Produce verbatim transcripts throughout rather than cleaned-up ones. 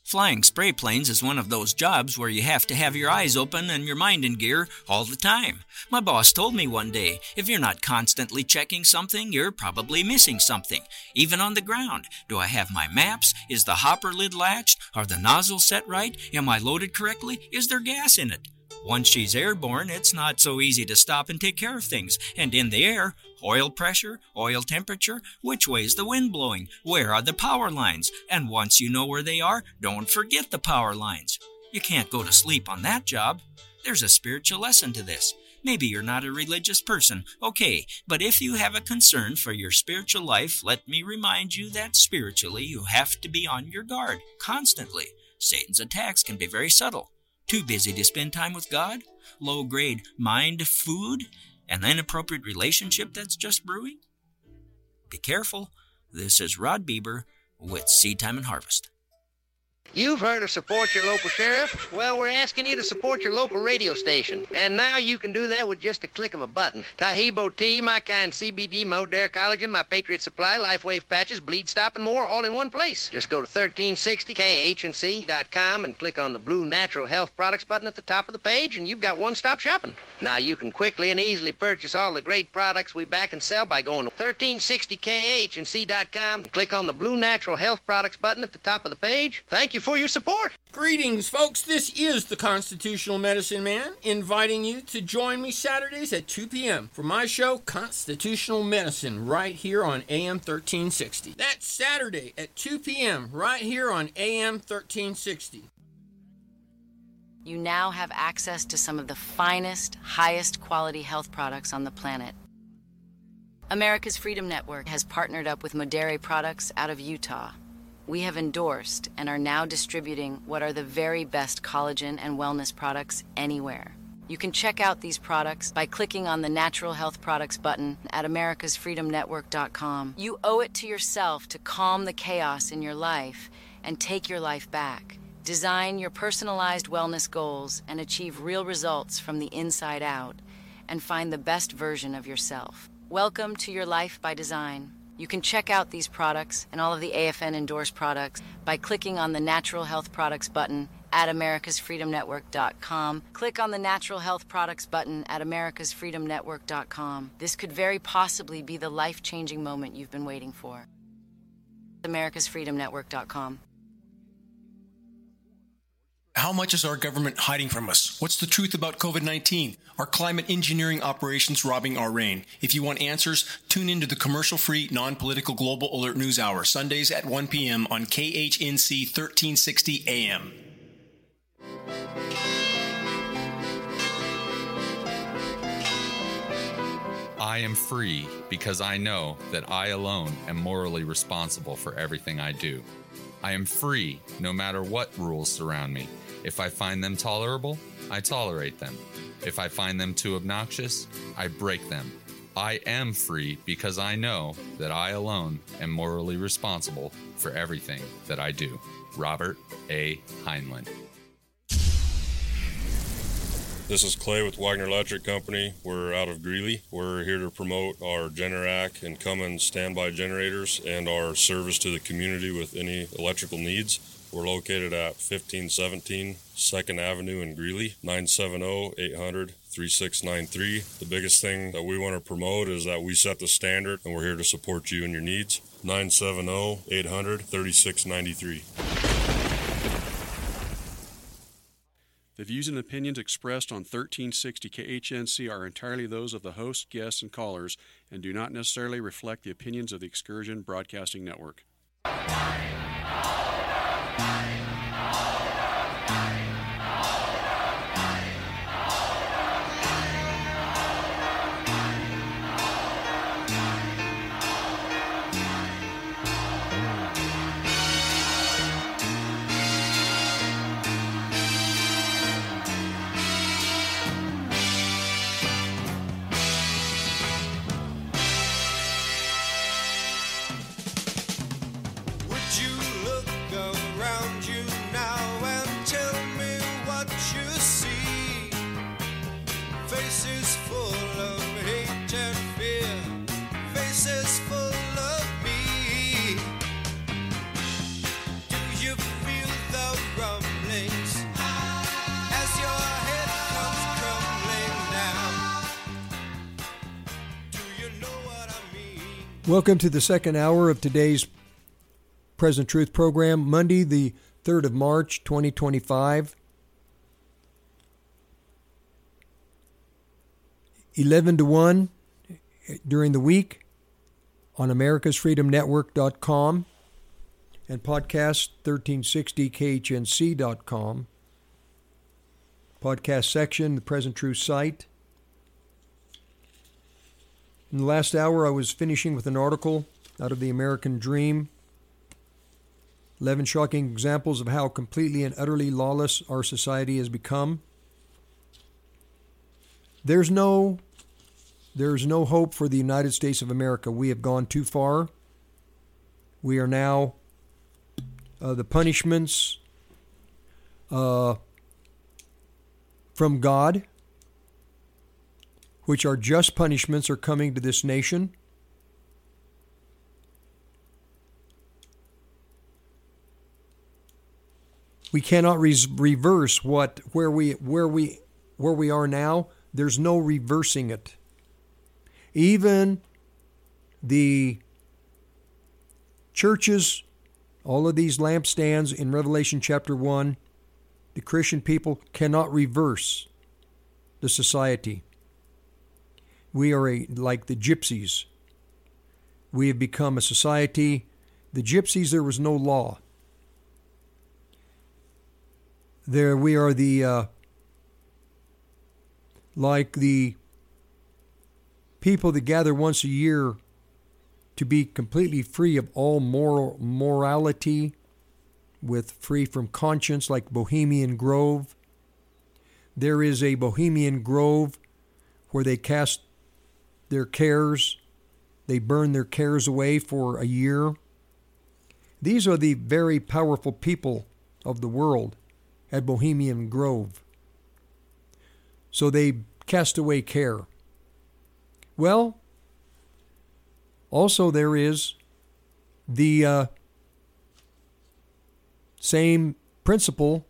Flying spray planes is one of those jobs where you have to have your eyes open and your mind in gear all the time. My boss told me one day, if you're not constantly checking something, you're probably missing something, even on the ground. Do I have my maps? Is the hopper lid latched? Are the nozzles set right? Am I loaded correctly? Is there gas in it? Once she's airborne, it's not so easy to stop and take care of things. And in the air, oil pressure, oil temperature, which way's the wind blowing, where are the power lines? And once you know where they are, don't forget the power lines. You can't go to sleep on that job. There's a spiritual lesson to this. Maybe you're not a religious person, okay, but if you have a concern for your spiritual life, let me remind you that spiritually you have to be on your guard constantly. Satan's attacks can be very subtle. Too busy to spend time with God, low-grade mind food, an inappropriate relationship that's just brewing? Be careful. This is Rod Bieber with Seed Time and Harvest. You've heard of support your local sheriff? Well, we're asking you to support your local radio station. And now you can do that with just a click of a button. Tahibo tea, my kind C B D, Modere Collagen, my Patriot Supply, LifeWave patches, Bleed Stop, and more, all in one place. Just go to thirteen sixty K H N C dot com and click on the blue Natural Health Products button at the top of the page, and you've got one-stop shopping. Now you can quickly and easily purchase all the great products we back and sell by going to thirteen sixty K H N C dot com and click on the blue Natural Health Products button at the top of the page. Thank you for your support. Greetings, folks. This is the Constitutional Medicine Man, inviting you to join me Saturdays at two p.m. for my show, Constitutional Medicine, right here on A M thirteen sixty. That's Saturday at two p.m. right here on A M thirteen sixty. You now have access to some of the finest, highest quality health products on the planet. America's Freedom Network has partnered up with Modere Products out of Utah. We have endorsed and are now distributing what are the very best collagen and wellness products anywhere. You can check out these products by clicking on the Natural Health Products button at americas freedom network dot com. You owe it to yourself to calm the chaos in your life and take your life back. Design your personalized wellness goals and achieve real results from the inside out, and find the best version of yourself. Welcome to your life by design. You can check out these products and all of the A F N endorsed products by clicking on the Natural Health Products button at americas freedom network dot com. Click on the Natural Health Products button at americas freedom network dot com. This could very possibly be the life-changing moment you've been waiting for. americas freedom network dot com. How much is our government hiding from us? What's the truth about covid nineteen? Are climate engineering operations robbing our rain? If you want answers, tune into the commercial-free, non-political Global Alert News Hour, Sundays at one p.m. on K H N C thirteen sixty A M. I am free because I know that I alone am morally responsible for everything I do. I am free no matter what rules surround me. If I find them tolerable, I tolerate them. If I find them too obnoxious, I break them. I am free because I know that I alone am morally responsible for everything that I do. Robert A. Heinlein. This is Clay with Wagner Electric Company. We're out of Greeley. We're here to promote our Generac and Cummins standby generators and our service to the community with any electrical needs. We're located at fifteen seventeen second Avenue in Greeley, nine seven zero, eight hundred, three six nine three. The biggest thing that we want to promote is that we set the standard, and we're here to support you and your needs. nine seven zero, eight hundred, three six nine three. The views and opinions expressed on thirteen sixty K H N C are entirely those of the host, guests, and callers, and do not necessarily reflect the opinions of the Excursion Broadcasting Network. Feel the Welcome to the second hour of today's Present Truth program, Monday, the third of March, twenty twenty-five. eleven to one during the week on americas freedom network dot com and podcast thirteen sixty K H N C dot com. Podcast section, the Present Truth site. In the last hour, I was finishing with an article out of the American Dream. eleven shocking examples of how completely and utterly lawless our society has become. There's no, there's no hope for the United States of America. We have gone too far. We are now, uh, the punishments uh, from God, which are just punishments, are coming to this nation. We cannot re- reverse what where we where we where we are now. There's no reversing it. Even the churches, all of these lampstands in Revelation chapter one, the Christian people cannot reverse the society. We are a, like the gypsies. We have become a society. The gypsies, there was no law. There we are the, uh, like the people that gather once a year to be completely free of all moral morality, with free from conscience, like Bohemian Grove. There is a Bohemian Grove where they cast their cares, they burn their cares away for a year. These are the very powerful people of the world at Bohemian Grove. So they cast away care. Well, also there is the uh, same principle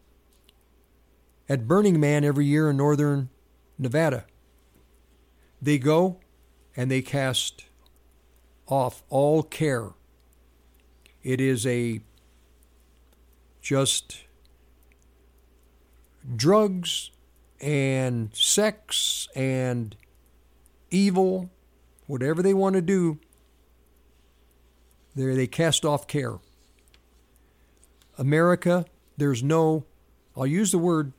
at Burning Man every year in northern Nevada. They go and they cast off all care. It is a just drugs and sex and evil, whatever they want to do, there they cast off care. America, there's no, I'll use the word,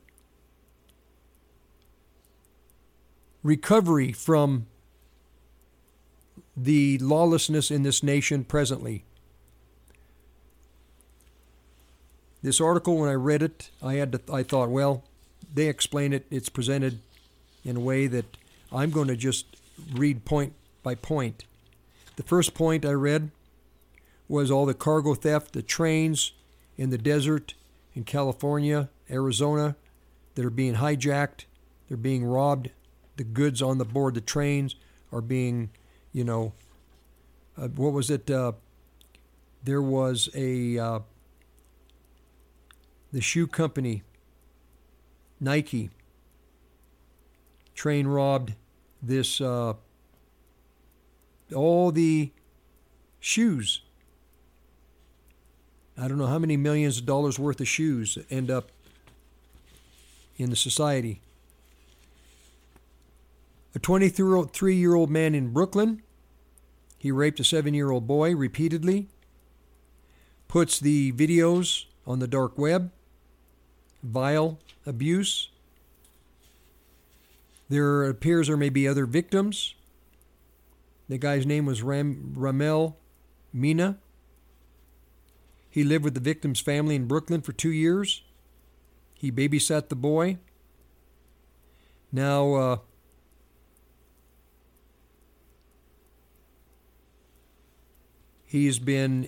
recovery from the lawlessness in this nation presently. This article, when I read it, I had to, I thought, well, they explain it, it's presented in a way that I'm going to just read point by point. The first point I read was all the cargo theft, the trains in the desert in California, Arizona, that are being hijacked, they're being robbed. The goods on the board, the trains are being, you know, uh, what was it? Uh, there was a, uh, the shoe company, Nike, train robbed this, uh, all the shoes. I don't know how many millions of dollars worth of shoes end up in the society. A twenty-three-year-old man in Brooklyn, he raped a seven-year-old boy repeatedly, puts the videos on the dark web, vile abuse. There appears there may be other victims. The guy's name was Ram, Ramel Mina. He lived with the victim's family in Brooklyn for two years. He babysat the boy. Now, uh, he's been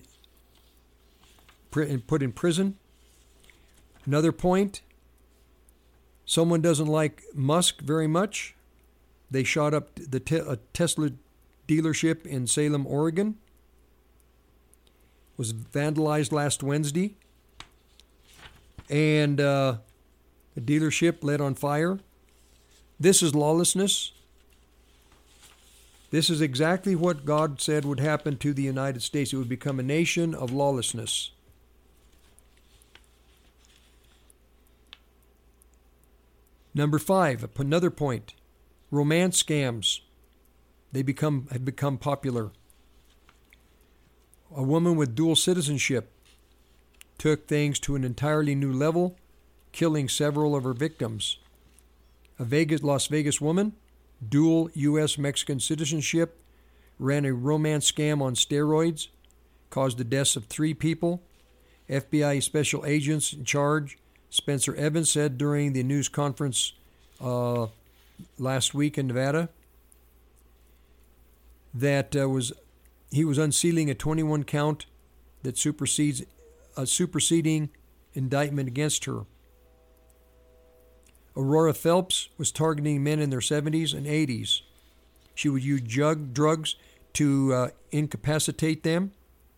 put in prison. Another point, someone doesn't like Musk very much. They shot up the te- a Tesla dealership in Salem, Oregon. Was vandalized last Wednesday. And uh, the dealership lit on fire. This is lawlessness. This is exactly what God said would happen to the United States. It would become a nation of lawlessness. Number five, another point, romance scams. They become have become popular. A woman with dual citizenship took things to an entirely new level, killing several of her victims. A Vegas, Las Vegas woman, dual U S Mexican citizenship, ran a romance scam on steroids, caused the deaths of three people. F B I special agents in charge, Spencer Evans, said during the news conference uh, last week in Nevada that uh, was he was unsealing a twenty-one count that supersedes a superseding indictment against her. Aurora Phelps was targeting men in their seventies and eighties. She would use drug, drugs to uh, incapacitate them.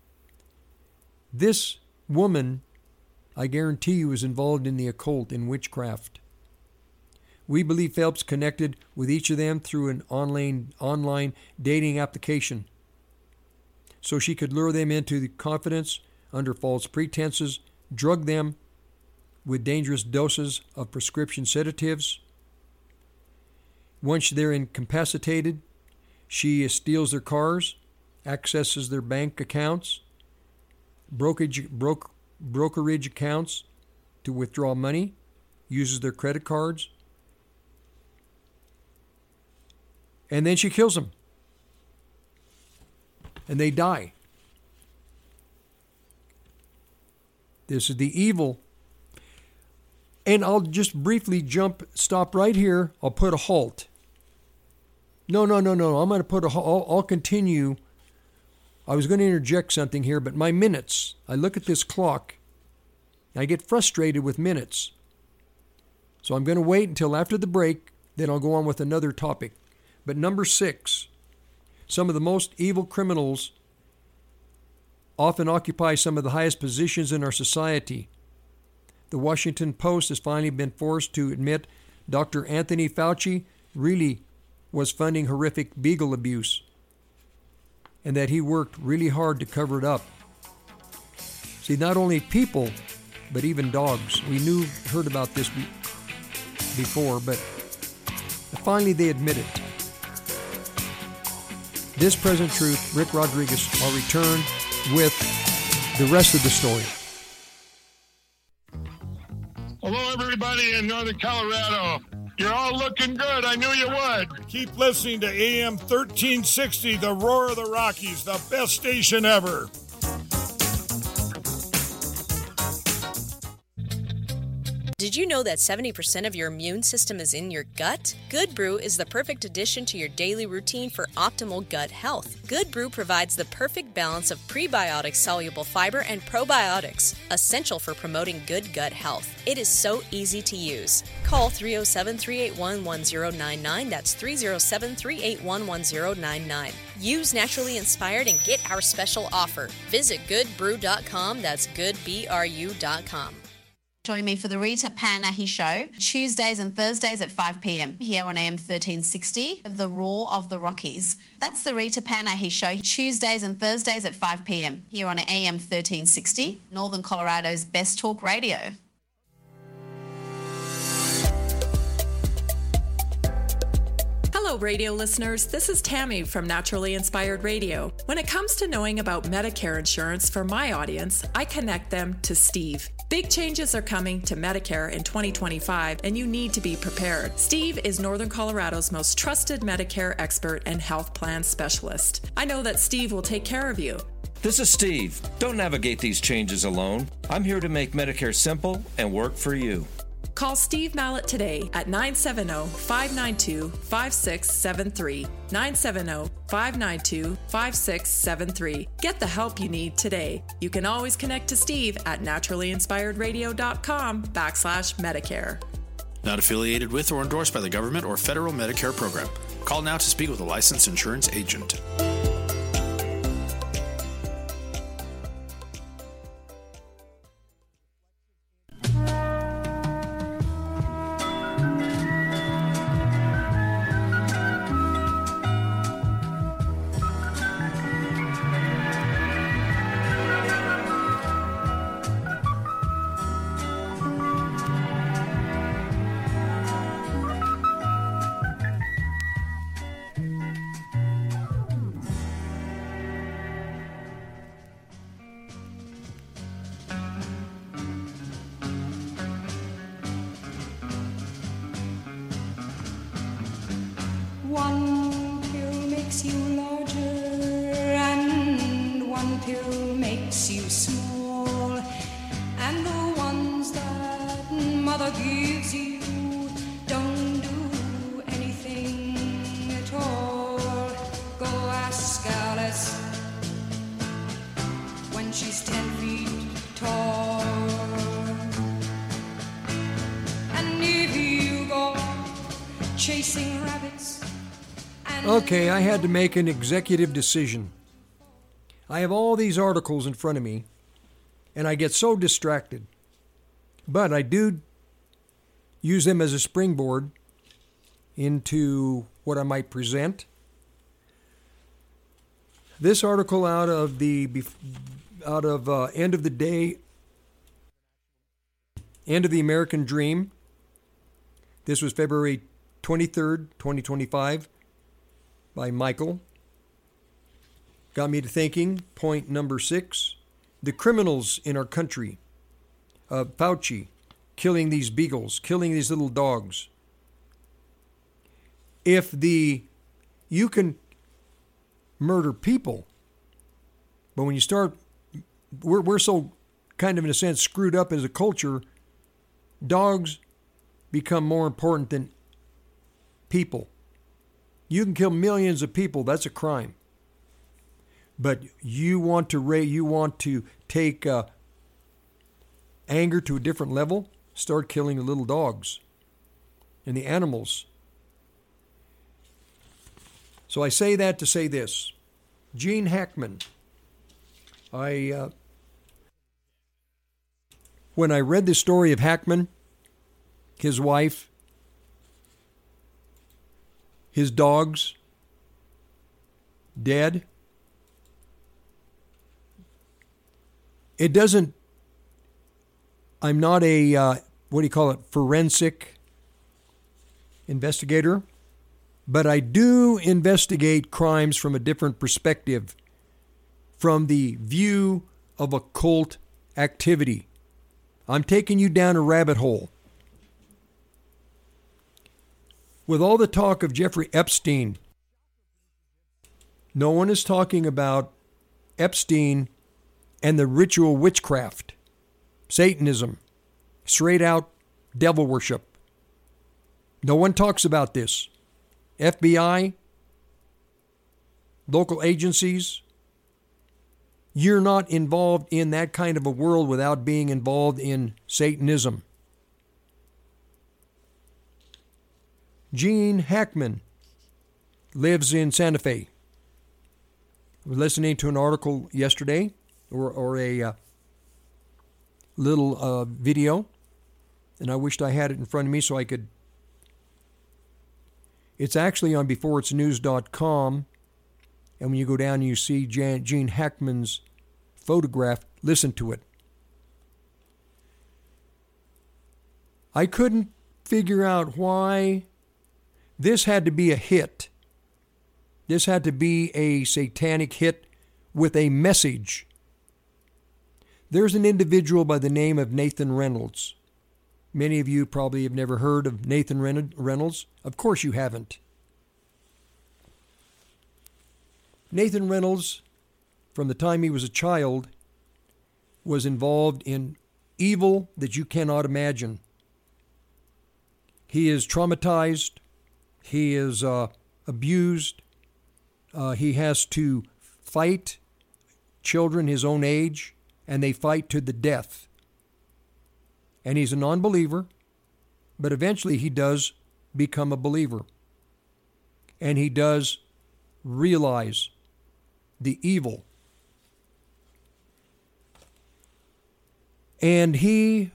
This woman, I guarantee you, is involved in the occult, in witchcraft. We believe Phelps connected with each of them through an online, online dating application, so she could lure them into the confidence under false pretenses, drug them with dangerous doses of prescription sedatives. Once they're incapacitated, she steals their cars, accesses their bank accounts, brokerage, broke, brokerage accounts to withdraw money, uses their credit cards, and then she kills them. And they die. This is the evil. And I'll just briefly jump, stop right here. I'll put a halt. No, no, no, no. I'm going to put a halt. I'll, I'll continue. I was going to interject something here, but my minutes, I look at this clock. I get frustrated with minutes. So I'm going to wait until after the break, then I'll go on with another topic. But number six, some of the most evil criminals often occupy some of the highest positions in our society. The Washington Post has finally been forced to admit Doctor Anthony Fauci really was funding horrific beagle abuse, and that he worked really hard to cover it up. See, not only people, but even dogs. We knew, heard about this before, but finally they admit it. This Present Truth, Rick Rodriguez. I'll return with the rest of the story. Hello, everybody in Northern Colorado. You're all looking good. I knew you would. Keep listening to A M thirteen sixty, the Roar of the Rockies, the best station ever. Did you know that seventy percent of your immune system is in your gut? Good Brew is the perfect addition to your daily routine for optimal gut health. Good Brew provides the perfect balance of prebiotic soluble fiber and probiotics, essential for promoting good gut health. It is so easy to use. Call three oh seven, three eight one, one oh nine nine. That's three oh seven, three eight one, one oh nine nine. Use Naturally Inspired and get our special offer. Visit good brew dot com. That's good b r u dot com. Join me for the Rita Panahi Show, Tuesdays and Thursdays at five p.m. here on A M thirteen sixty, The Roar of the Rockies. That's the Rita Panahi Show, Tuesdays and Thursdays at five p.m. here on A M thirteen sixty, Northern Colorado's best talk radio. Hello, radio listeners. This is Tammy from Naturally Inspired Radio. When it comes to knowing about Medicare insurance for my audience, I connect them to Steve. Big changes are coming to Medicare in twenty twenty-five, and you need to be prepared. Steve is Northern Colorado's most trusted Medicare expert and health plan specialist. I know that Steve will take care of you. This is Steve. Don't navigate these changes alone. I'm here to make Medicare simple and work for you. Call Steve Mallett today at nine seven zero, five nine two, five six seven three, nine seven zero, five nine two, five six seven three. Get the help you need today. You can always connect to Steve at naturally inspired radio dot com backslash Medicare. Not affiliated with or endorsed by the government or federal Medicare program. Call now to speak with a licensed insurance agent. mother gives you, don't do anything at all. Go ask Alice when she's ten feet tall. And if you go chasing rabbits. Okay, I had to make an executive decision. I have all these articles in front of me, and I get so distracted. But I do use them as a springboard into what I might present. This article out of the out of uh, End of the Day, End of the American Dream. This was February twenty-third, twenty twenty-five, by Michael. Got me to thinking. Point number six: the criminals in our country. Uh, Fauci killing these beagles, killing these little dogs. If the you can murder people, but when you start, we're we're so kind of in a sense screwed up as a culture. Dogs become more important than people. You can kill millions of people. That's a crime. But you want to ra- you want to take uh, anger to a different level. Start killing the little dogs and the animals. So I say that to say this: Gene Hackman. I uh, when I read the story of Hackman, his wife, his dogs, dead. It doesn't, I'm not a, uh, what do you call it, forensic investigator, but I do investigate crimes from a different perspective, from the view of occult activity. I'm taking you down a rabbit hole. With all the talk of Jeffrey Epstein, no one is talking about Epstein and the ritual witchcraft, Satanism, straight out devil worship. No one talks about this. F B I, local agencies, you're not involved in that kind of a world without being involved in Satanism. Gene Hackman lives in Santa Fe. I was listening to an article yesterday, or, or a uh, little uh, video, and I wished I had it in front of me so I could. It's actually on before it's news dot com, and when you go down and you see Jan, Gene Hackman's photograph, listen to it. I couldn't figure out why this had to be a hit. This had to be a satanic hit with a message. There's an individual by the name of Nathan Reynolds. Many of you probably have never heard of Nathan Reynolds. Of course you haven't. Nathan Reynolds, from the time he was a child, was involved in evil that you cannot imagine. He is traumatized. He is uh, abused. Uh, he has to fight children his own age, and they fight to the death. And he's a non-believer, but eventually he does become a believer. And he does realize the evil. And he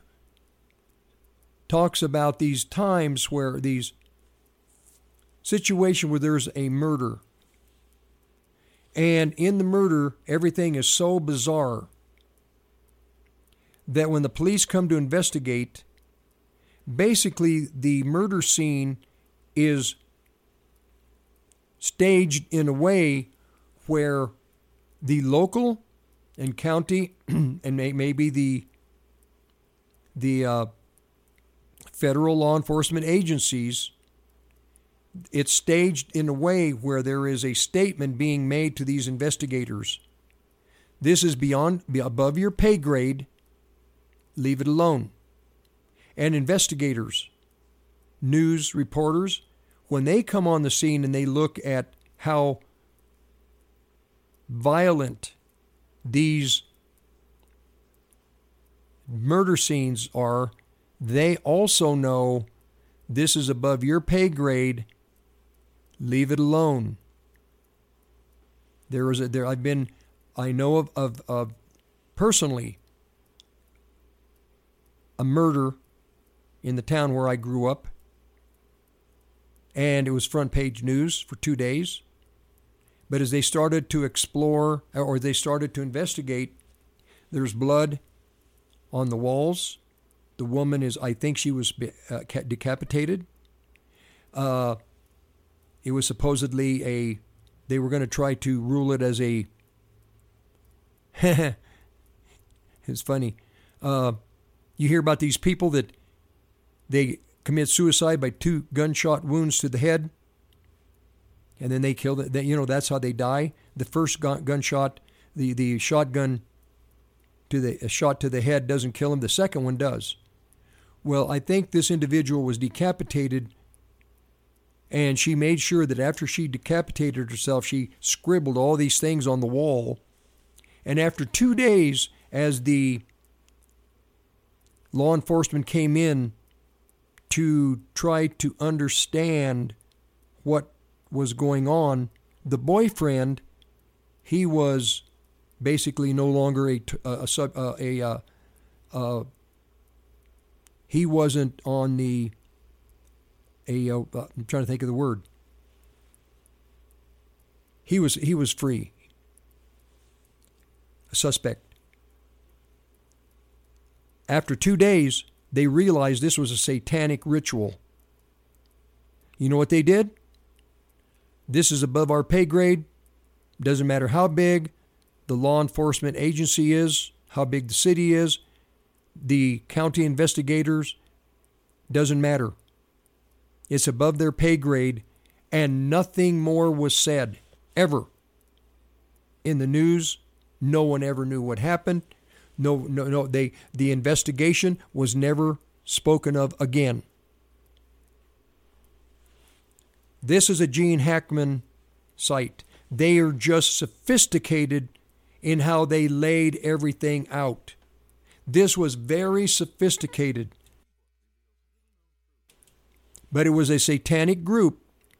talks about these times where these situations where there's a murder. And in the murder, everything is so bizarre that when the police come to investigate, basically the murder scene is staged in a way where the local and county and maybe the the uh, federal law enforcement agencies, it's staged in a way where there is a statement being made to these investigators. This is beyond, above your pay grade. Leave it alone. And investigators, news reporters, when they come on the scene and they look at how violent these murder scenes are, they also know this is above your pay grade. Leave it alone. There is a, there I've been, I know of, of, of personally a murder in the town where I grew up, and it was front page news for two days. But as they started to explore, or they started to investigate, there's blood on the walls. The woman is, I think she was uh, decapitated. Uh, it was supposedly a, they were going to try to rule it as a, it's funny. Uh, you hear about these people that they commit suicide by two gunshot wounds to the head, and then they kill it. You know, that's how they die. The first gun, gunshot, the, the shotgun to the a shot to the head doesn't kill him. The second one does. Well, I think this individual was decapitated, and she made sure that after she decapitated herself, she scribbled all these things on the wall. And after two days, as the law enforcement came in to try to understand what was going on, the boyfriend, he was basically no longer a a, a, a, a, a he wasn't on the a uh, I'm trying to think of the word. He was he was free. A suspect. After two days, they realized this was a satanic ritual. You know what they did? This is above our pay grade. Doesn't matter how big the law enforcement agency is, how big the city is, the county investigators, doesn't matter. It's above their pay grade, and nothing more was said, ever. In the news, no one ever knew what happened. No, no, no. They the investigation was never spoken of again. This is a Gene Hackman site. They are just sophisticated in how they laid everything out. This was very sophisticated. But it was a satanic group.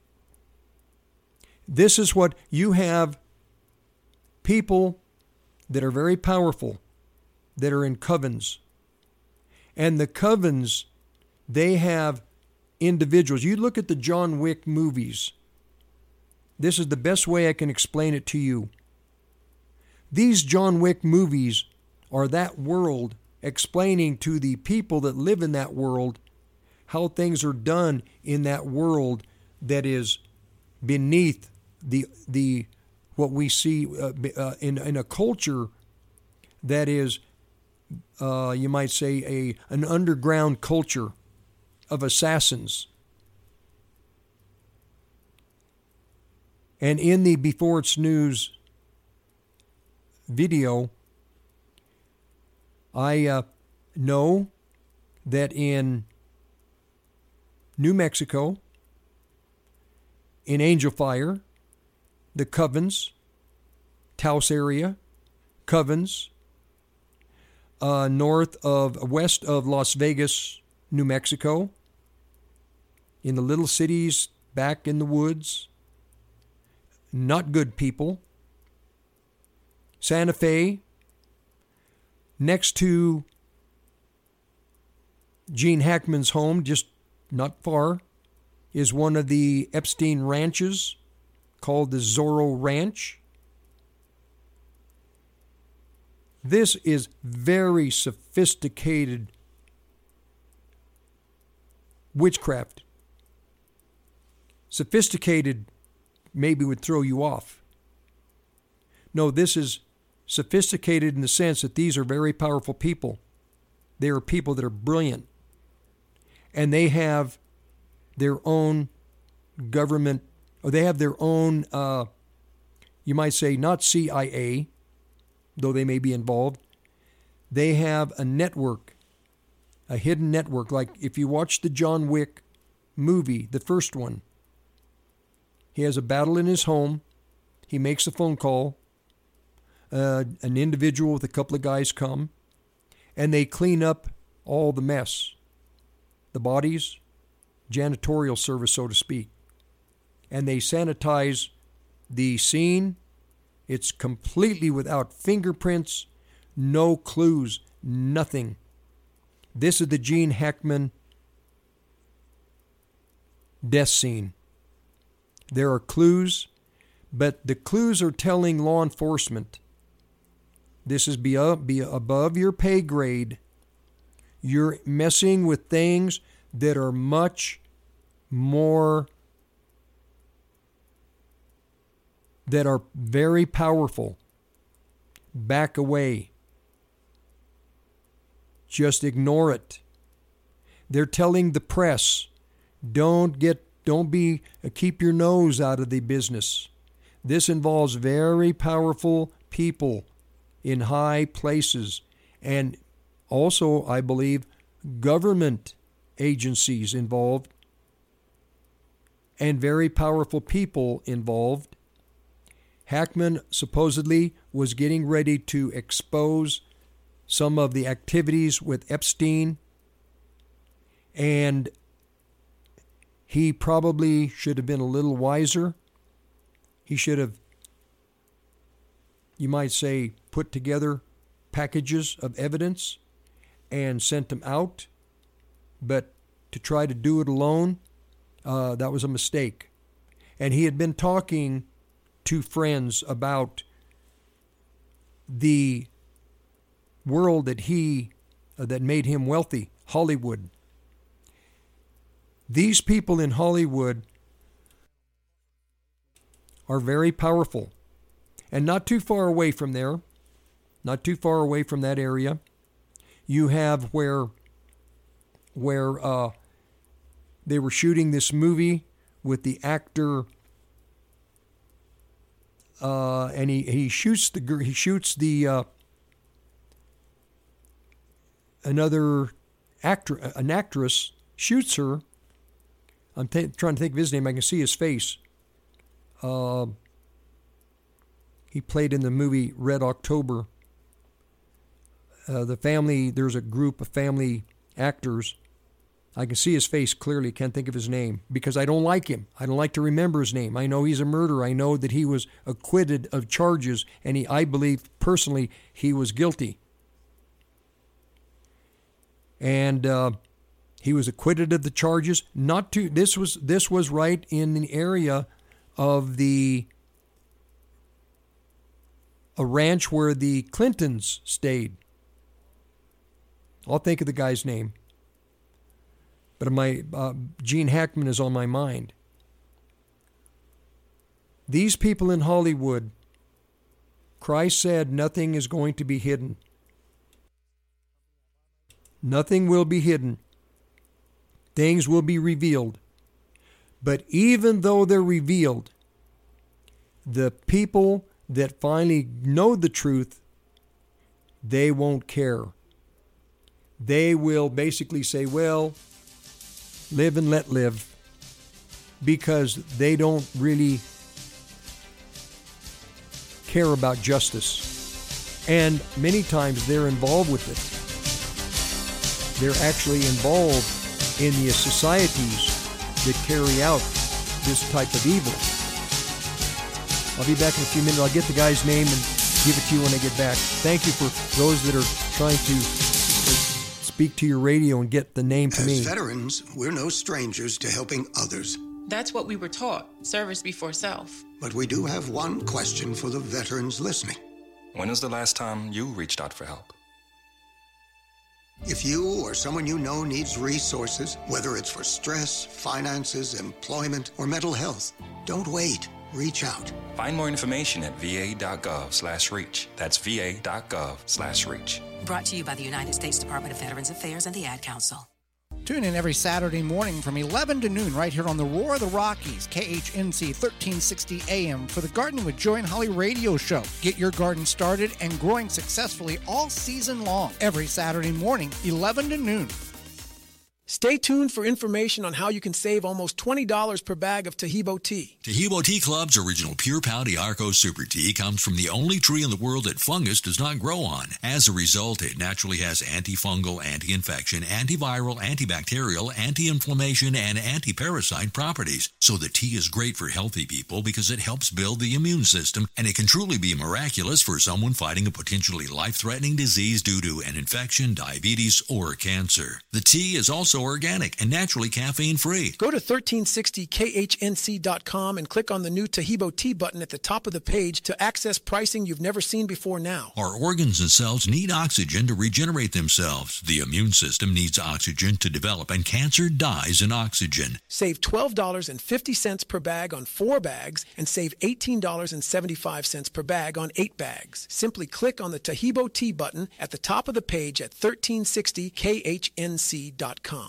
This is what you have people that are very powerful, that are in covens. And the covens, they have individuals. You look at the John Wick movies. This is the best way I can explain it to you. These John Wick movies are that world explaining to the people that live in that world how things are done in that world that is beneath the the what we see uh, uh, in in a culture that is uh, you might say a an underground culture of assassins. And in the Before It's News video, I uh, know that in New Mexico, in Angel Fire, the Covens, Taos area, Covens, uh, north of, west of Las Vegas, New Mexico, in the little cities back in the woods, not good people. Santa Fe, next to Gene Hackman's home, just not far, is one of the Epstein ranches called the Zorro Ranch. This is very sophisticated witchcraft. Sophisticated maybe would throw you off. No, this is sophisticated in the sense that these are very powerful people. They are people that are brilliant. And they have their own government, or they have their own, uh, you might say, not C I A, though they may be involved. They have a network a hidden network. Like if you watch the John Wick movie, the first one, he has a battle in his home. He makes a phone call. Uh, an individual with a couple of guys come, and they clean up all the mess, the bodies, janitorial service, so to speak. And they sanitize the scene. It's completely without fingerprints, no clues, nothing. This is the Gene Hackman death scene. There are clues, but the clues are telling law enforcement, this is be above your pay grade. You're messing with things that are much more, that are very powerful. Back away. Just ignore it. They're telling the press, don't get, don't be, uh, keep your nose out of the business. This involves very powerful people in high places, and also, I believe, government agencies involved, and very powerful people involved. Hackman supposedly was getting ready to expose some of the activities with Epstein, and he probably should have been a little wiser. He should have, you might say, put together packages of evidence and sent them out. But to try to do it alone, uh, that was a mistake. And he had been talking to friends about the world that he, uh, that made him wealthy, Hollywood. These people in Hollywood are very powerful. And not too far away from there, not too far away from that area, you have where where uh, they were shooting this movie with the actor, uh, and he, he shoots the he shoots the uh, another actor an actress shoots her. I'm th- trying to think of his name. I can see his face. Uh, he played in the movie Red October. Uh, the family, there's a group of family actors. I can see his face clearly, can't think of his name, because I don't like him. I don't like to remember his name. I know he's a murderer. I know that he was acquitted of charges, and he, I believe personally he was guilty. And uh, he was acquitted of the charges. Not to this was this was right in the area of the a ranch where the Clintons stayed. I'll think of the guy's name. But my uh, Gene Hackman is on my mind. These people in Hollywood, Christ said nothing is going to be hidden. Nothing will be hidden. Things will be revealed. But even though they're revealed, the people that finally know the truth, they won't care. They will basically say, well, live and let live, because they don't really care about justice. And many times they're involved with it. They're actually involved in the societies that carry out this type of evil. I'll be back in a few minutes. I'll get the guy's name and give it to you when I get back. Thank you for those that are trying to speak to your radio and get the name to As me. As veterans, we're no strangers to helping others. That's what we were taught, service before self. But we do have one question for the veterans listening. When was the last time you reached out for help? If you or someone you know needs resources, whether it's for stress, finances, employment, or mental health, don't wait. Reach out. Find more information at va.gov slash reach. That's va.gov slash reach. Brought to you by the United States Department of Veterans Affairs and the Ad Council. Tune in every Saturday morning from eleven to noon right here on the Roar of the Rockies, K H N C thirteen sixty A M for the Gardening with Joy and Holly radio show. Get your garden started and growing successfully all season long. Every Saturday morning, eleven to noon. Stay tuned for information on how you can save almost twenty dollars per bag of Tahibo tea. Tahibo Tea Club's original Pure Pouty Arco Super Tea comes from the only tree in the world that fungus does not grow on. As a result, it naturally has antifungal, anti-infection, antiviral, antibacterial, anti-inflammation, and anti-parasite properties. So the tea is great for healthy people because it helps build the immune system, and it can truly be miraculous for someone fighting a potentially life-threatening disease due to an infection, diabetes, or cancer. The tea is also organic and naturally caffeine-free. Go to thirteen sixty K H N C dot com and click on the new Tahibo tea button at the top of the page to access pricing you've never seen before now. Our organs and cells need oxygen to regenerate themselves. The immune system needs oxygen to develop, and cancer dies in oxygen. Save twelve dollars and fifty cents per bag on four bags and save eighteen dollars and seventy-five cents per bag on eight bags. Simply click on the Tahibo tea button at the top of the page at thirteen sixty K H N C dot com.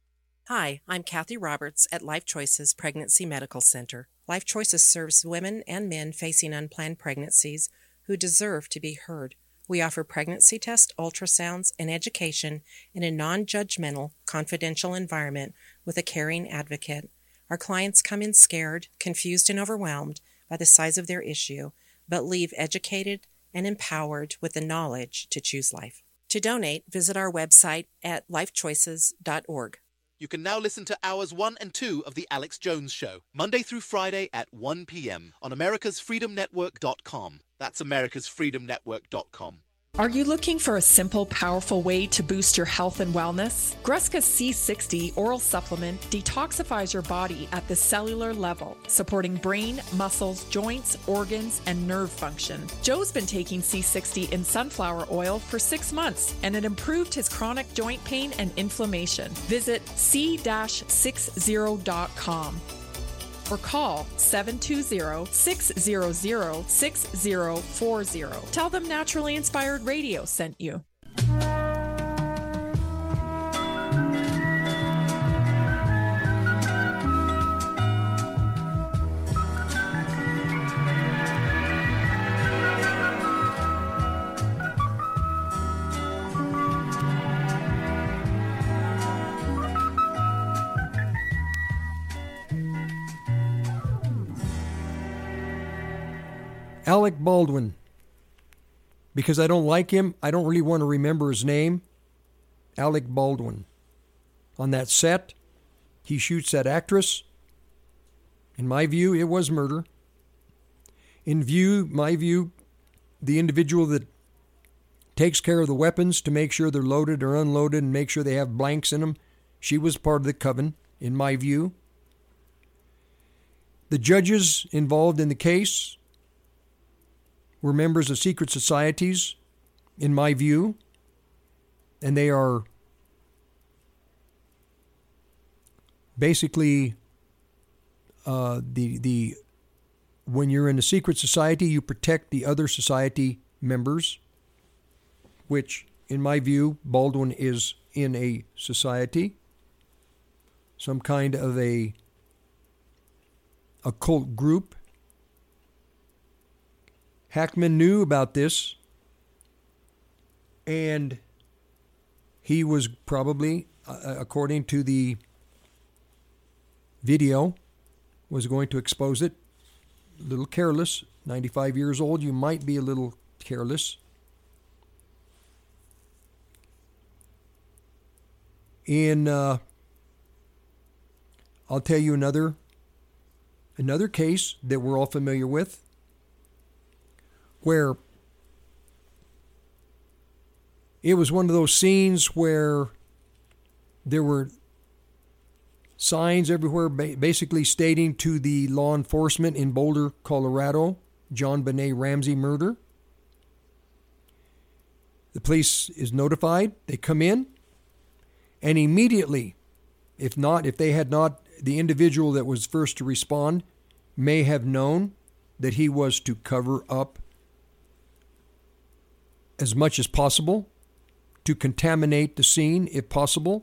Hi, I'm Kathy Roberts at Life Choices Pregnancy Medical Center. Life Choices serves women and men facing unplanned pregnancies who deserve to be heard. We offer pregnancy tests, ultrasounds, and education in a non-judgmental, confidential environment with a caring advocate. Our clients come in scared, confused, and overwhelmed by the size of their issue, but leave educated and empowered with the knowledge to choose life. To donate, visit our website at life choices dot org. You can now listen to hours one and two of The Alex Jones Show, Monday through Friday at one p.m. on americas freedom network dot com. That's americas freedom network dot com. Are you looking for a simple, powerful way to boost your health and wellness? Gruska C sixty Oral Supplement detoxifies your body at the cellular level, supporting brain, muscles, joints, organs, and nerve function. Joe's been taking C sixty in sunflower oil for six months, and it improved his chronic joint pain and inflammation. Visit c sixty dot com. or call seven two zero, six zero zero, six zero four zero. Tell them Naturally Inspired Radio sent you. Alec Baldwin. Because I don't like him, I don't really want to remember his name. Alec Baldwin. On that set, he shoots that actress. In my view, it was murder. In view, my view, the individual that takes care of the weapons to make sure they're loaded or unloaded and make sure they have blanks in them, she was part of the coven, in my view. The judges involved in the case were members of secret societies, in my view, and they are basically uh, the the when you're in a secret society, you protect the other society members, which, in my view, Baldwin is in a society, some kind of a occult group. Hackman knew about this, and he was probably, uh, according to the video, was going to expose it. A little careless. ninety-five years old, you might be a little careless. In, uh, I'll tell you another, another case that we're all familiar with, where it was one of those scenes where there were signs everywhere basically stating to the law enforcement in Boulder, Colorado, JonBenet Ramsey murder. The police is notified. They come in, and immediately, if not, if they had not, the individual that was first to respond may have known that he was to cover up as much as possible, to contaminate the scene if possible.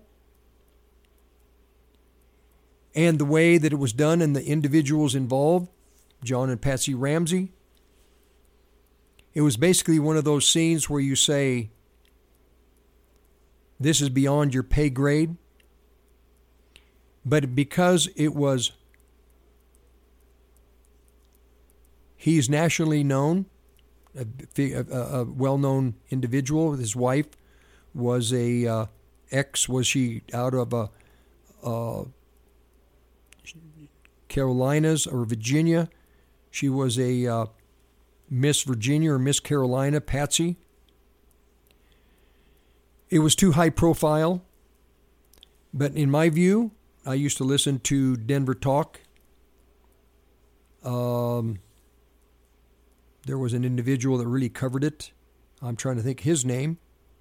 And the way that it was done and the individuals involved, John and Patsy Ramsey, it was basically one of those scenes where you say, this is beyond your pay grade. But because it was, he's nationally known, a, a, a well-known individual. His wife was a uh, ex, was she out of a, uh, Carolinas or Virginia? She was a uh, Miss Virginia or Miss Carolina, Patsy. It was too high profile. But in my view, I used to listen to Denver Talk. Um, there was an individual that really covered it. I'm trying to think his name.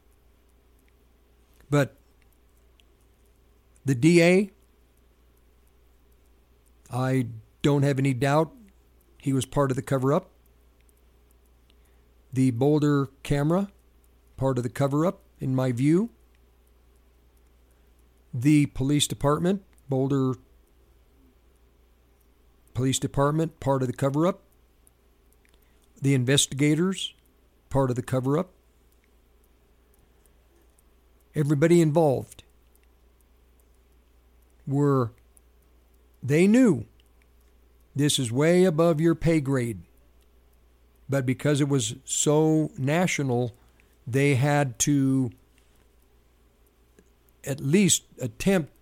But the D A, I don't have any doubt he was part of the cover-up. The Boulder camera, part of the cover-up, in my view. The police department, Boulder Police Department, part of the cover-up. The investigators, part of the cover-up. Everybody involved were, they knew this is way above your pay grade. But because it was so national, they had to at least attempt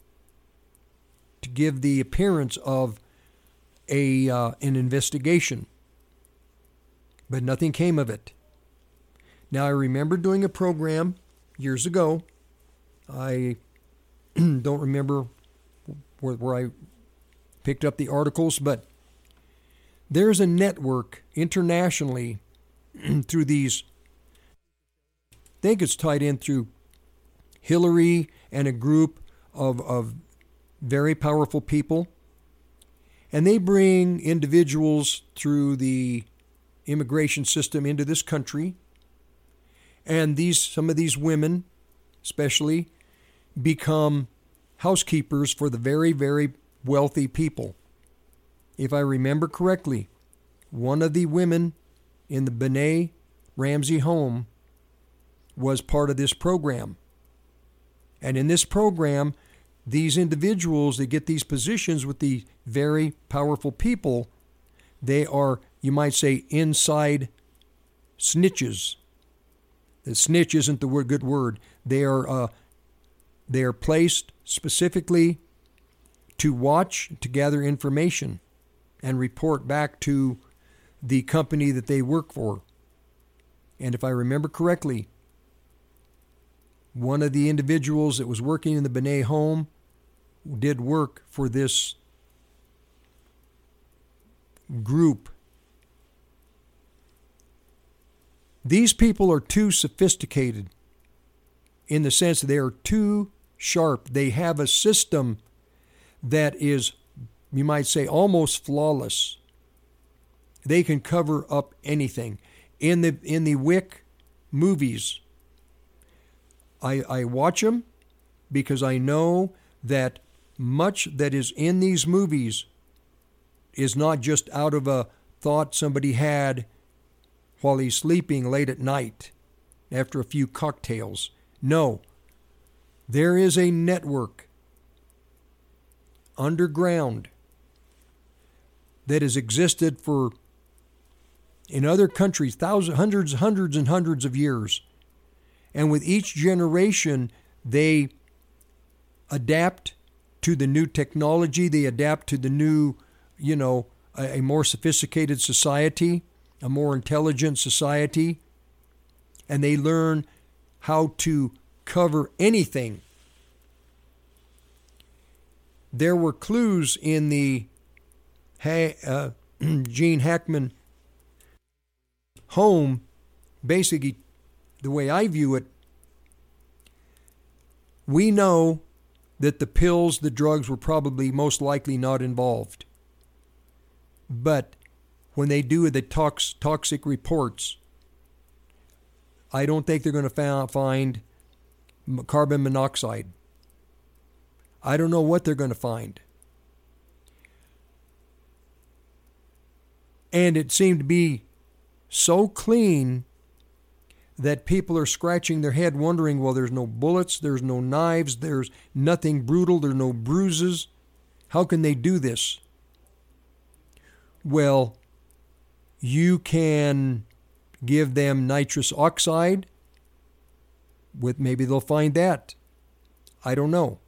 to give the appearance of a uh, an investigation. But nothing came of it. Now, I remember doing a program years ago. I don't remember where, where I picked up the articles, but there's a network internationally through these, I think it's tied in through Hillary and a group of, of very powerful people. And they bring individuals through the immigration system into this country. And these some of these women, especially, become housekeepers for the very, very wealthy people. If I remember correctly, one of the women in the B'nai Ramsey home was part of this program. And in this program, these individuals, they get these positions with the very powerful people. They are, you might say, inside snitches. The snitch isn't the word, good word. They are, uh, they are placed specifically to watch, to gather information, and report back to the company that they work for. And if I remember correctly, one of the individuals that was working in the B'nai home did work for this group. These people are too sophisticated in the sense that they are too sharp. They have a system that is, you might say, almost flawless. They can cover up anything. In the in the Wick movies, I, I watch them because I know that much that is in these movies is not just out of a thought somebody had while he's sleeping late at night after a few cocktails. No, there is a network underground that has existed for, in other countries, thousands, hundreds, hundreds and hundreds of years. And with each generation, they adapt to the new technology. They adapt to the new, you know, a, a more sophisticated society, a more intelligent society. And they learn how to cover anything. There were clues in the uh, Gene Hackman home. Basically, the way I view it, we know that the pills, the drugs were probably most likely not involved. But when they do the tox, toxic reports, I don't think they're going to find carbon monoxide. I don't know what they're going to find. And it seemed to be so clean that people are scratching their head wondering, well, there's no bullets, there's no knives, there's nothing brutal, there's no bruises. How can they do this? Well, you can give them nitrous oxide. With maybe they'll find that. I don't know.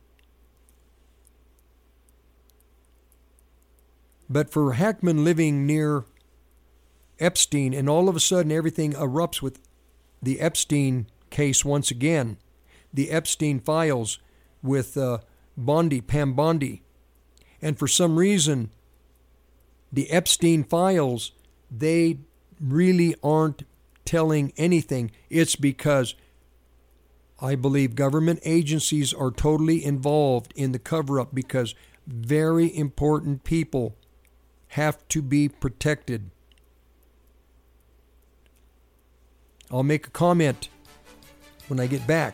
But for Hackman living near Epstein, and all of a sudden everything erupts with the Epstein case once again, the Epstein files with uh, Bondi, Pam Bondi. And for some reason, the Epstein files, they really aren't telling anything. It's because I believe government agencies are totally involved in the cover-up because very important people have to be protected. I'll make a comment when I get back.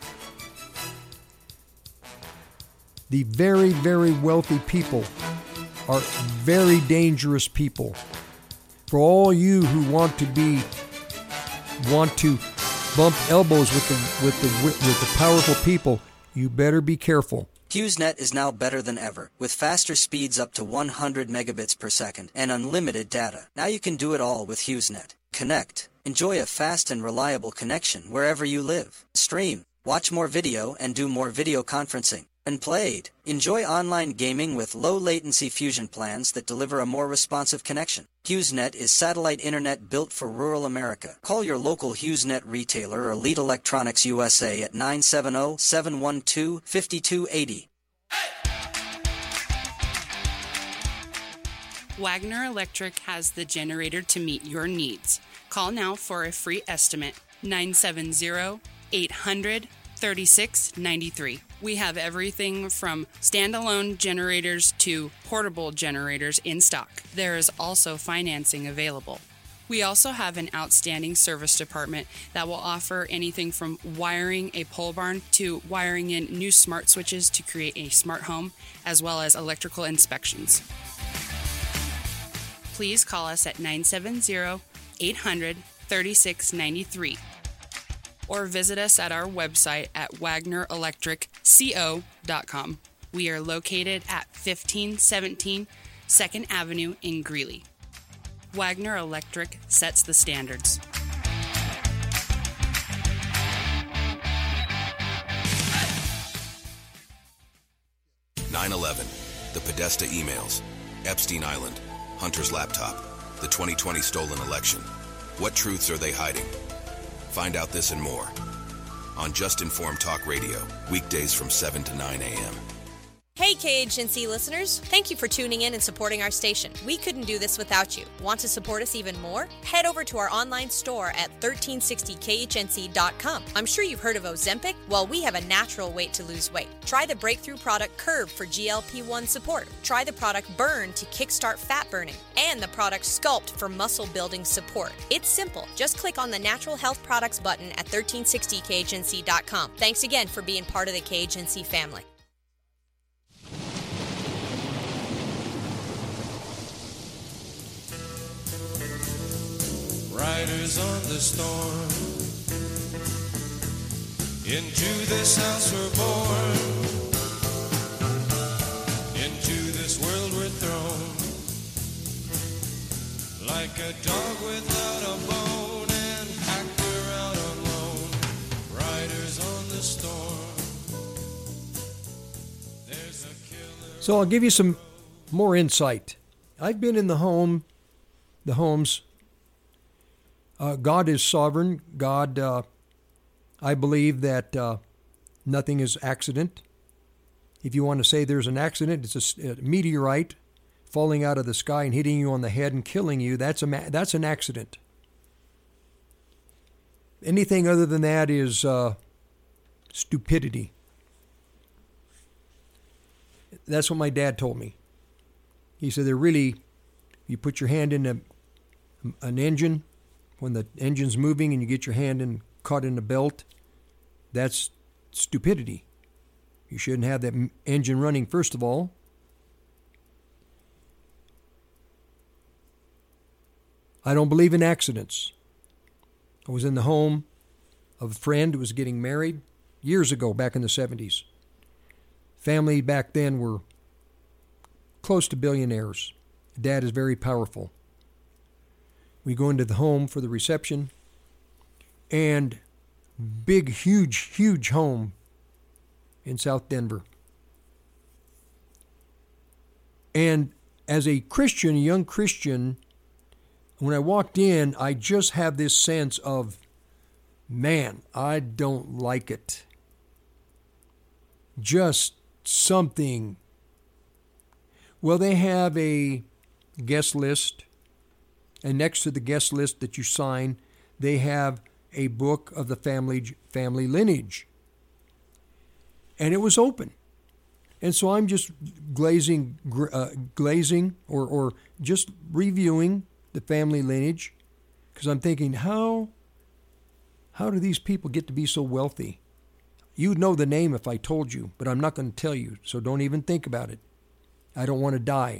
The very, very wealthy people are very dangerous people. For all you who want to be, want to bump elbows with the with the with the powerful people, you better be careful. HughesNet is now better than ever, with faster speeds up to one hundred megabits per second and unlimited data. Now you can do it all with HughesNet. Connect. Enjoy a fast and reliable connection wherever you live. Stream. Watch more video and do more video conferencing. And played. Enjoy online gaming with low-latency fusion plans that deliver a more responsive connection. HughesNet is satellite internet built for rural America. Call your local HughesNet retailer or Lead Electronics U S A at nine seven zero, seven one two, five two eight zero. Wagner Electric has the generator to meet your needs. Call now for a free estimate, nine seven zero, eight hundred, thirty-six ninety-three. We have everything from standalone generators to portable generators in stock. There is also financing available. We also have an outstanding service department that will offer anything from wiring a pole barn to wiring in new smart switches to create a smart home, as well as electrical inspections. Please call us at nine seven zero, eight hundred, thirty-six ninety-three. Or visit us at our website at wagner electric co dot com. We are located at fifteen seventeen second Avenue in Greeley. Wagner Electric sets the standards. nine eleven, the Podesta emails, Epstein Island, Hunter's laptop, the twenty twenty stolen election. What truths are they hiding? Find out this and more on Just Informed Talk Radio, weekdays from seven to nine a.m. Hey K H N C listeners, thank you for tuning in and supporting our station. We couldn't do this without you. Want to support us even more? Head over to our online store at thirteen sixty K H N C dot com. I'm sure you've heard of Ozempic. Well, we have a natural way to lose weight. Try the breakthrough product Curve for G L P one support. Try the product Burn to kickstart fat burning. And the product Sculpt for muscle building support. It's simple. Just click on the Natural Health Products button at thirteen sixty K H N C dot com. Thanks again for being part of the K H N C family. Riders on the storm, into this house we're born, into this world we're thrown, like a dog without a bone and hacked we're out on loan. Riders on the storm, there's a killer. So I'll give you some more insight. I've been in the home, the homes. Uh, God is sovereign. God, uh, I believe that uh, nothing is accident. If you want to say there's an accident, it's a, a meteorite falling out of the sky and hitting you on the head and killing you. That's a that's an accident. Anything other than that is uh, stupidity. That's what my dad told me. He said, they're really, you put your hand in a, an engine, when the engine's moving and you get your hand in, caught in the belt, that's stupidity. You shouldn't have that engine running, first of all. I don't believe in accidents. I was in the home. of a friend who was getting married years ago, back in the seventies. Family back then were close to billionaires. Dad is very powerful. We go into the home for the reception, and big, huge, huge home in South Denver. And as a Christian, a young Christian, when I walked in, I just have this sense of, man, I don't like it. Just something. Well, they have a guest list, and next to the guest list that you sign, they have a book of the family family lineage. And it was open. And so I'm just glazing, uh, glazing or, or just reviewing the family lineage, because I'm thinking, how, how do these people get to be so wealthy? You'd know the name if I told you, but I'm not going to tell you, so don't even think about it. I don't want to die.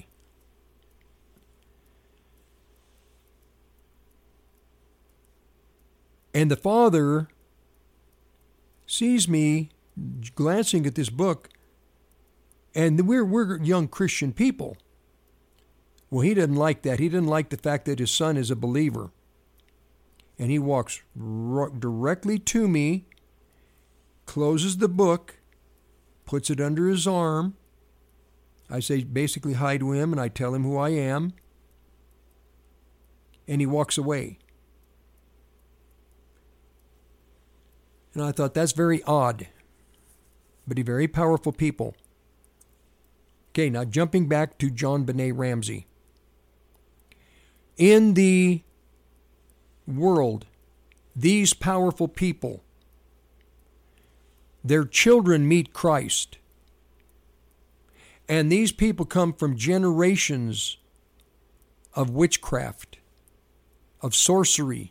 And the father sees me glancing at this book, and we're, we're young Christian people. Well, he didn't like that. He didn't like the fact that his son is a believer. And he walks r- directly to me, closes the book, puts it under his arm. I say basically hi to him, and I tell him who I am. And he walks away. And I thought, that's very odd, but a very powerful people. Okay, now jumping back to JonBenét Ramsey. In the world, these powerful people, their children meet Christ. And these people come from generations of witchcraft, of sorcery,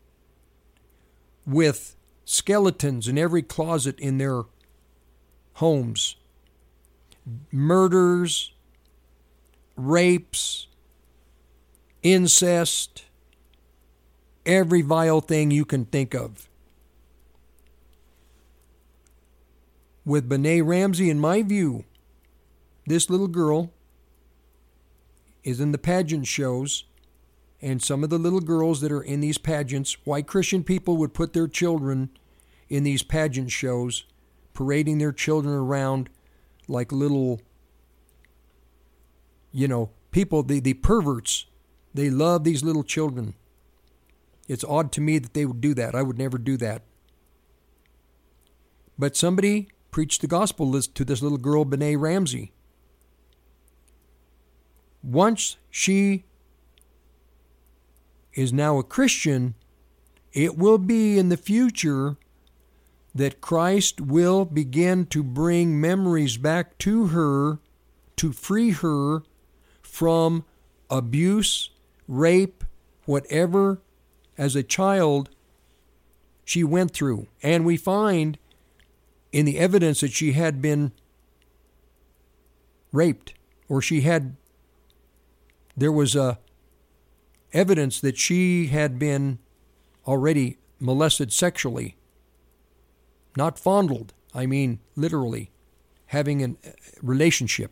with skeletons in every closet in their homes, murders, rapes, incest, every vile thing you can think of. With Benét Ramsey, in my view, this little girl is in the pageant shows, and some of the little girls that are in these pageants, white Christian people would put their children in these pageant shows, parading their children around like little, you know, people, the, the perverts. They love these little children. It's odd to me that they would do that. I would never do that. But somebody preached the gospel to this little girl, Benét Ramsey. Once she is now a Christian, it will be in the future that Christ will begin to bring memories back to her to free her from abuse, rape, whatever as a child she went through. And we find in the evidence that she had been raped, or she had, there was a evidence that she had been already molested sexually. Not fondled, I mean literally, having a relationship.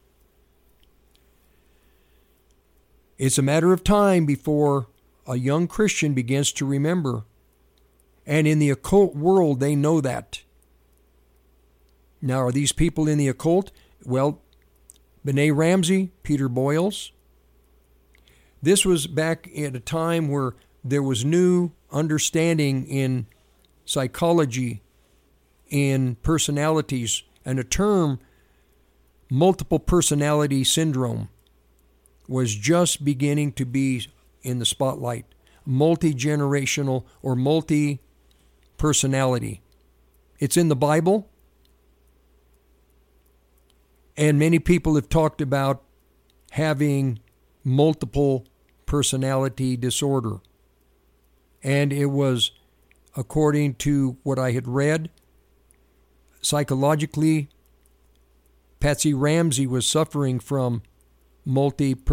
It's a matter of time before a young Christian begins to remember. And in the occult world, they know that. Now, are these people in the occult? Well, Benét Ramsey, Peter Boyles. This was back at a time where there was new understanding in psychology, in personalities, and a term, multiple personality syndrome, was just beginning to be in the spotlight. Multi-generational or multi-personality. It's in the Bible. And many people have talked about having multiple personality disorder. And it was, according to what I had read, psychologically, Patsy Ramsey was suffering from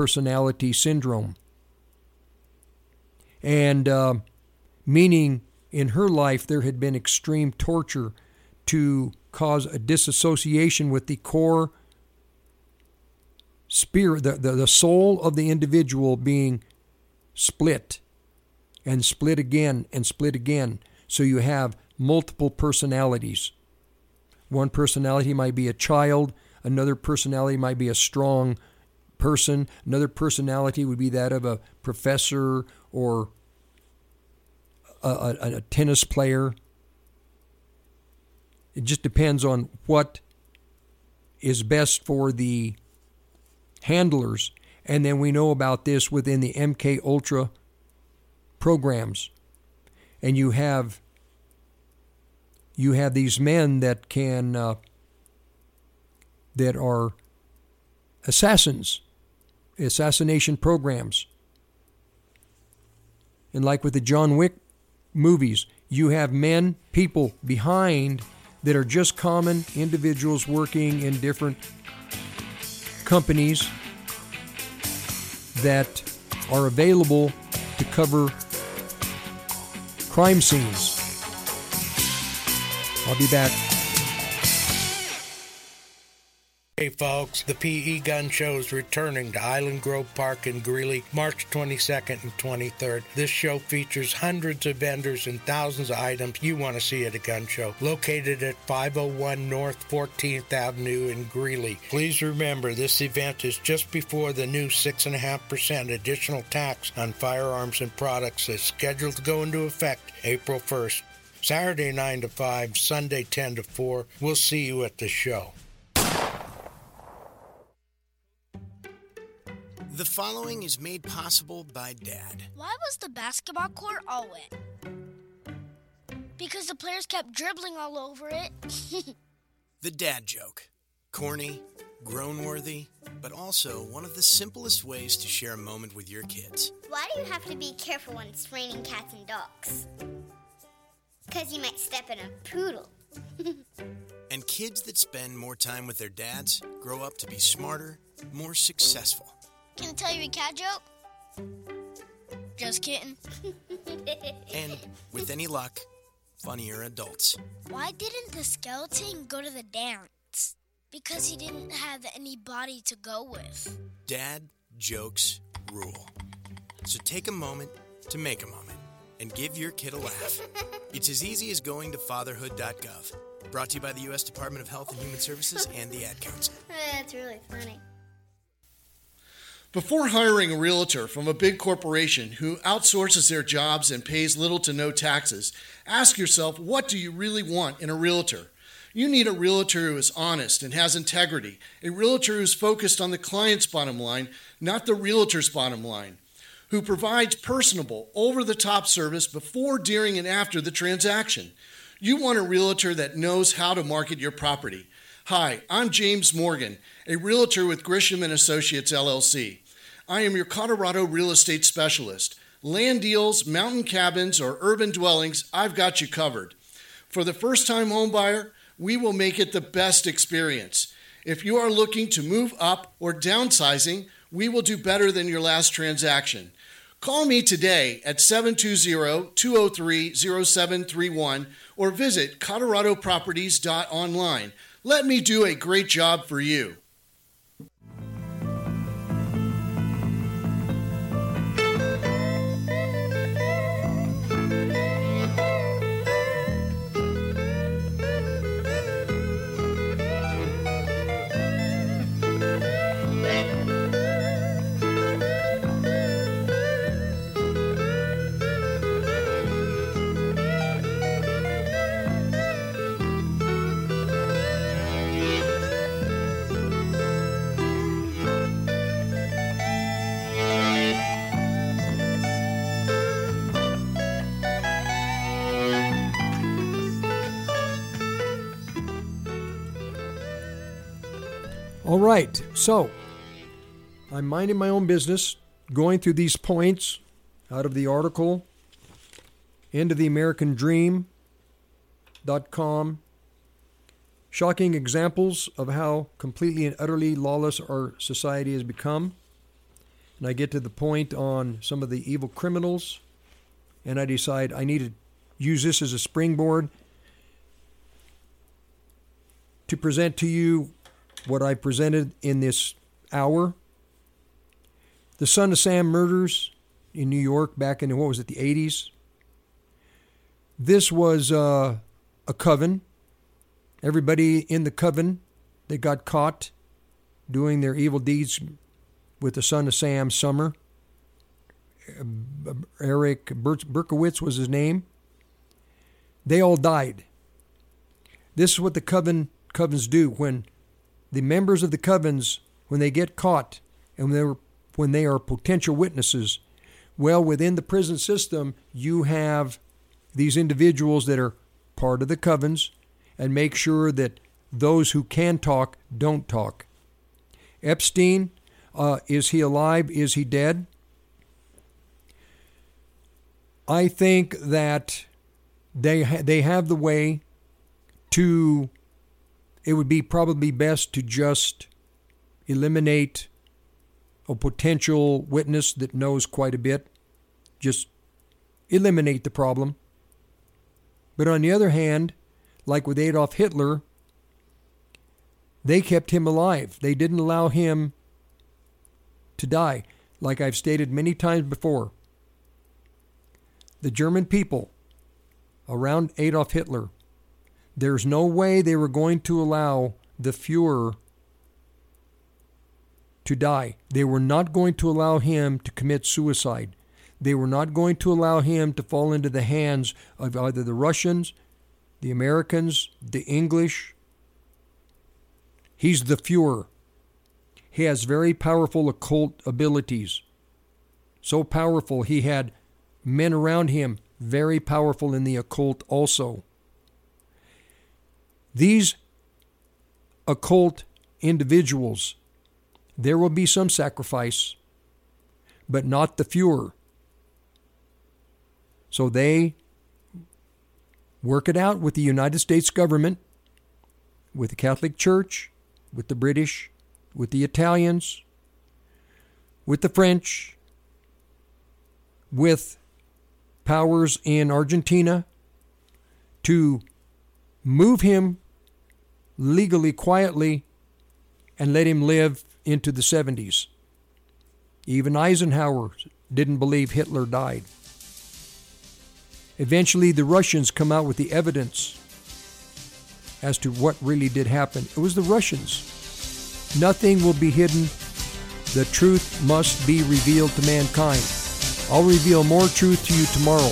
multi-personality syndrome. And uh, meaning in her life there had been extreme torture to cause a disassociation with the core spirit, the, the, the soul of the individual being split and split again and split again. So you have multiple personalities. One personality might be a child, another personality might be a strong person, another personality would be that of a professor or a, a, a tennis player. It just depends on what is best for the handlers. And then we know about this within the M K Ultra programs. And you have you have these men that can uh, that are assassins, assassination programs. And like with the John Wick movies, you have men, people behind that are just common individuals working in different companies that are available to cover crime scenes. I'll be back. Hey folks, the P E Gun Show is returning to Island Grove Park in Greeley, March twenty-second and twenty-third. This show features hundreds of vendors and thousands of items you want to see at a gun show. Located at five oh one North fourteenth Avenue in Greeley. Please remember, this event is just before the new six point five percent additional tax on firearms and products is scheduled to go into effect April first. Saturday nine to five, Sunday ten to four. We'll see you at the show. The following is made possible by Dad. Why was the basketball court all wet? Because the players kept dribbling all over it. The dad joke. Corny, grown-worthy, but also one of the simplest ways to share a moment with your kids. Why do you have to be careful when it's raining cats and dogs? Because you might step in a poodle. And kids that spend more time with their dads grow up to be smarter, more successful. Can I tell you a cat joke? Just kidding. And, with any luck, funnier adults. Why didn't the skeleton go to the dance? Because he didn't have any body to go with. Dad jokes rule. So take a moment to make a moment and give your kid a laugh. It's as easy as going to fatherhood dot gov. Brought to you by the U S Department of Health and Human Services and the Ad Council. That's really funny. Before hiring a realtor from a big corporation who outsources their jobs and pays little to no taxes, ask yourself, what do you really want in a realtor? You need a realtor who is honest and has integrity, a realtor who's focused on the client's bottom line, not the realtor's bottom line, who provides personable, over-the-top service before, during, and after the transaction. You want a realtor that knows how to market your property. Hi, I'm James Morgan, a realtor with Grisham and Associates, L L C. I am your Colorado real estate specialist. Land deals, mountain cabins, or urban dwellings, I've got you covered. For the first-time homebuyer, we will make it the best experience. If you are looking to move up or downsizing, we will do better than your last transaction. Call me today at seven two zero, two zero three, zero seven three one or visit colorado properties dot online. Let me do a great job for you. All right, so I'm minding my own business, going through these points out of the article, End of the American Dream dot com. Shocking examples of how completely and utterly lawless our society has become. And I get to the point on some of the evil criminals, and I decide I need to use this as a springboard to present to you what I presented in this hour. The Son of Sam murders in New York back in, what was it, the eighties? This was uh, a coven. Everybody in the coven that got caught doing their evil deeds with the Son of Sam Summer. Eric Berkowitz was his name. They all died. This is what the coven covens do. When the members of the covens, when they get caught and they're, when they are potential witnesses, well, within the prison system, you have these individuals that are part of the covens and make sure that those who can talk don't talk. Epstein, uh, is he alive? Is he dead? I think that they ha- they have the way to, it would be probably best to just eliminate a potential witness that knows quite a bit. Just eliminate the problem. But on the other hand, like with Adolf Hitler, they kept him alive. They didn't allow him to die. Like I've stated many times before, the German people around Adolf Hitler, there's no way they were going to allow the Fuhrer to die. They were not going to allow him to commit suicide. They were not going to allow him to fall into the hands of either the Russians, the Americans, the English. He's the Fuhrer. He has very powerful occult abilities. So powerful, he had men around him very powerful in the occult also. These occult individuals, there will be some sacrifice, but not the Fuhrer. So they work it out with the United States government, with the Catholic Church, with the British, with the Italians, with the French, with powers in Argentina to move him legally, quietly, and let him live into the seventies. Even Eisenhower didn't believe Hitler died. Eventually, the Russians come out with the evidence as to what really did happen. It was the Russians. Nothing will be hidden. The truth must be revealed to mankind. I'll reveal more truth to you tomorrow.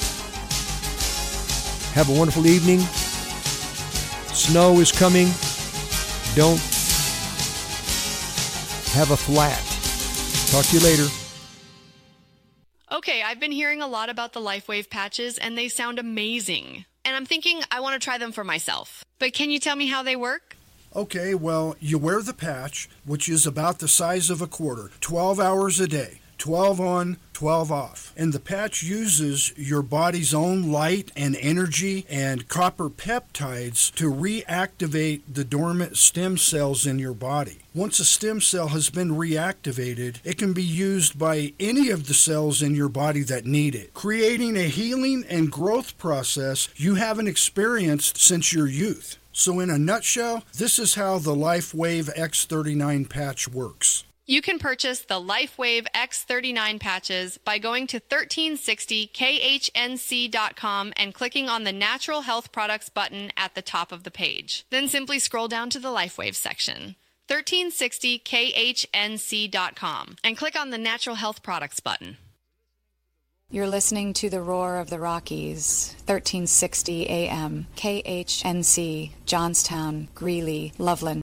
Have a wonderful evening. Snow is coming. Don't have a flat. Talk to you later. Okay, I've been hearing a lot about the LifeWave patches, and they sound amazing. And I'm thinking I want to try them for myself. But can you tell me how they work? Okay, well, you wear the patch, which is about the size of a quarter, twelve hours a day. twelve on, twelve off. And the patch uses your body's own light and energy and copper peptides to reactivate the dormant stem cells in your body. Once a stem cell has been reactivated, it can be used by any of the cells in your body that need it, creating a healing and growth process you haven't experienced since your youth. So in a nutshell, this is how the LifeWave X thirty-nine patch works. You can purchase the LifeWave X thirty-nine patches by going to thirteen sixty K H N C dot com and clicking on the Natural Health Products button at the top of the page. Then simply scroll down to the LifeWave section, thirteen sixty K H N C dot com, and click on the Natural Health Products button. You're listening to the Roar of the Rockies, thirteen sixty A M, K H N C, Johnstown, Greeley, Loveland.